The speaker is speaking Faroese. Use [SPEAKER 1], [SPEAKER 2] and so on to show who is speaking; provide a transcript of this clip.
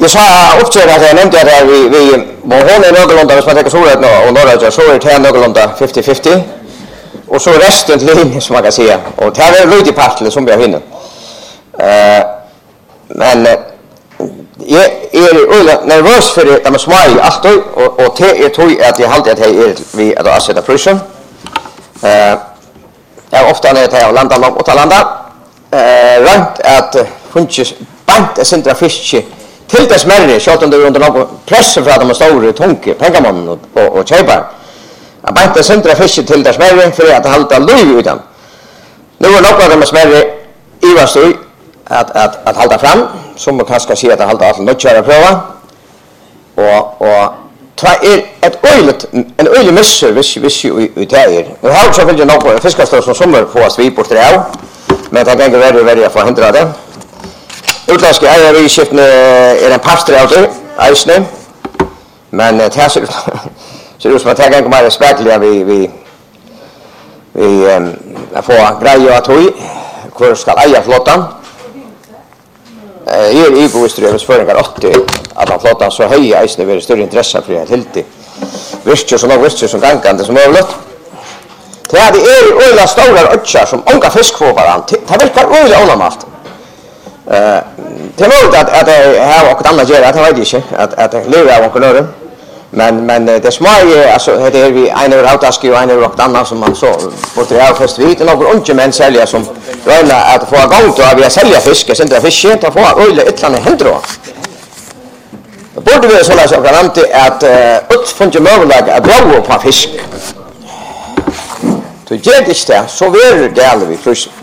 [SPEAKER 1] Jag sa uppträdet att jag nämnde att vi hon är någorlunda, hvis man tänker Storhet och Norröja, så är det någorlunda 50-50. Och så resten till linje som man kan säga. Och det här är lite partler som jag hinner. Men jag är nervös för det med små i alltid. Och det tror att jag alltid är vid att avsätta prisen. Jag ofta när jag tar landa långt och landa. Rönt att funches bant är centra fiske. Till dess märre, så att de under någon press för att de har stora tunga pengarmannen och köpar. Jag bara inte centra fiske till dess märre för att hålla liv utan. Nu är några av dem smärre i vad stod att hålla fram. Som man kanske säga att hålla allt nödköra pröva. Och ta en öjlig missur visst ut här. Nu har också fyllt några fiskastår som sommer på att vi bort det av. Men det kan inte vara att få hindra det. Utländska ägarskiften är en pastor av det, eisne. Men det här ser ut som att det kan komma spekliga vi får grejer att höj. Hur ska äga flottan? I boströvens föringar 80 att flottan så höj eisne blir större intresse för det helt det. Visst så något som gankande som möjligt. Det här är öliga stora ötchar som unga fiskfåglar. Det verkar öliga onormalt. Det är möjligt att det här och annat gör att jag vet inte att det lever av någon men det små alltså det är vi en över autaski och en över något annat som man så på det här fest vid några unga män sälja som röna att få igång då vi sälja fisk sen det fisk att få öl ett annat händer då borde vi så läsa kan inte att utfunge möjlighet att bra på fisk. Så ger det så är det gärna vi plus